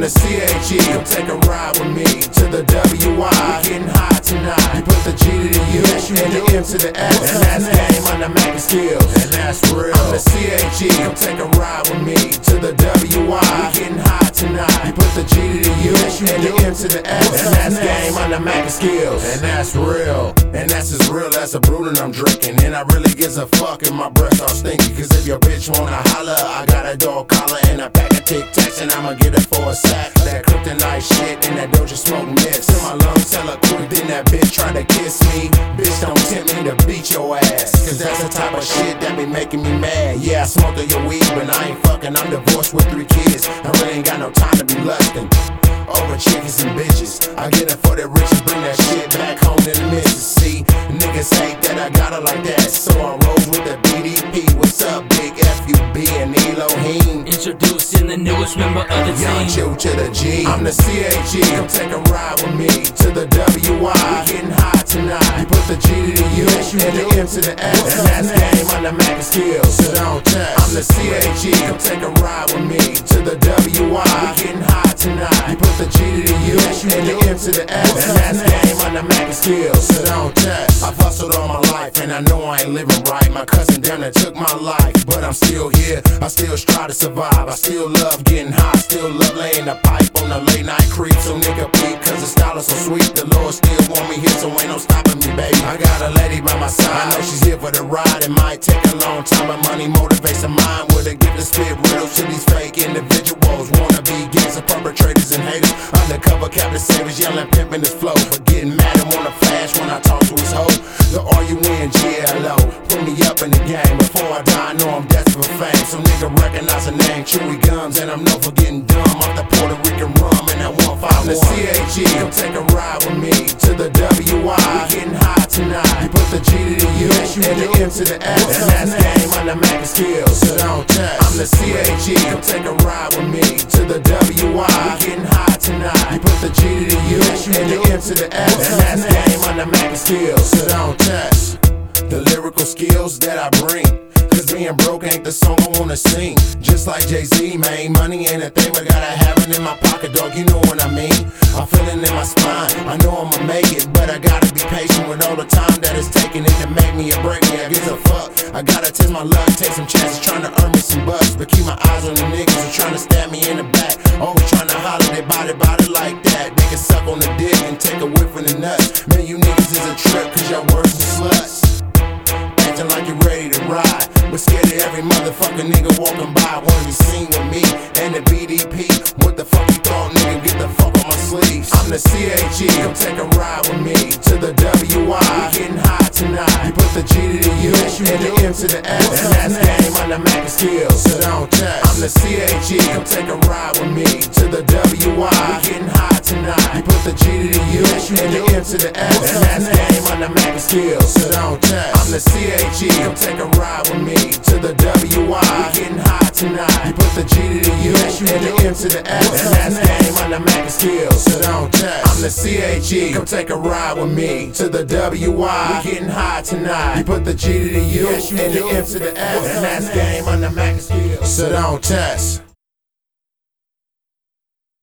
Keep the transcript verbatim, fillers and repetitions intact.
the C H E, come take a ride with me to the W I. We getting high tonight. You put the G to the U and the M to the S, and that's game on the Mac skills, and that's real. I'm the C H E, come take a ride with me to the W I. We getting high tonight. You put the G to the U and the M to the S, and that's game on the Mac skills, and that's real. And that's as real as a brew that I'm drinking. And I really gives a fuck if my breath all stinky. Cause if your bitch wanna holler, I got a dog collar and a pack of Tic Tacs, and I'ma get it for a sack. That kryptonite shit and that Doja smoke mist. Till my lungs tell her quick, then that bitch try to kiss me. Bitch, don't tempt me to beat your ass, cause that's the type of shit that be making me mad. Yeah, I smoked all your weed, but I ain't fucking. I'm divorced with three kids. I really ain't got no time to be lusting over chickens and bitches. I get it for the riches, bring that shit back home to the Mississippi. Niggas hate that I got it like that, so I roll with the B D P. What's up, big F U B and Elohim? Introducing the newest member of the Young team. Jew to the G. I'm the C H E, come take a ride with me to the W I. We getting high tonight. You put the G to the U and the M to the S, and that's game on the Mac skills, so don't test. I'm the C H E, come take a ride with me to the W I. We getting high tonight. You put the G to the U and the M to the S, and that's game on the Mac skills, so don't test. I've hustled all my life and I know I ain't living right. My cousin down there took my life, but I'm still here. I still strive to survive. I still love getting high. Still love laying the pipe on the late night creep. So nigga peep, cause the style is so sweet. The Lord still want me here, so ain't no stopping me, baby. I got a lady by my side. I know she's here for the ride. It might take a long time, but money motivates her mind. With a gift to spit riddles to these fake individuals. Wanna be gangster perpetrators and haters. Undercover Captain Savage yelling, pimping his flow. But getting mad, I'm on a flash when I talk to his hoe. The R U N G L O, put me up in the game. Before I die, I know I'm desperate for fame. So nigga recognize the name, Chewy Gums, and I'm known for getting dumb off the Puerto Rican rum and that one five one. The C H E, come take a ride with me to the W I. We getting high tonight. You put the G to the U and the M to the S, and that's game on the Mac skills, so don't test. I'm the C H E, come take a ride with me to the W I. We getting high tonight. You put the G to the U and the M to the S, and that's game on the Mac skills, so don't test. The lyrical skills that I bring, cause being broke ain't the song I wanna sing. Just like Jay-Z, man, money ain't a thing, but gotta have it in my pocket, dog, you know what I mean. I feel it in my spine, I know I'ma make it, but I gotta be patient with all the time that it's taking it to make me or break me. I give a fuck, I gotta test my luck, take some chances, trying to earn me some bucks, but keep my eyes on the niggas who trying to stab me in the back. Always trying to holler they body, body like that. They can suck on the dick and take a whiff from the nuts. Man, you niggas is a trip, cause y'all worse than sluts. Acting like you're ready to ride, but scared of every motherfucking nigga walking by. Wanna be seen with me and the B D P. What the fuck you thought, nigga? Get the fuck on my sleeves. I'm the C H E, come take a ride with me to the W I. We getting high tonight. You put the G to the U and the M to the S, and that's game on the Mac skills, so don't test. I'm the C H E, come take a ride with me to the W I. We getting high tonight. You put the G to the U and the M to the S, and that's game on the Mac skills, so don't test. I'm the C H E, come take a ride with me to the W I. We getting high tonight. You put the G to the U and the M to the S, and that's game on the Mac skills, so don't test. I'm the C H E, come take a ride with me to the W I. We getting high tonight. You put the G to the U and the M to the S, and that's game on the Mac skills, so don't test.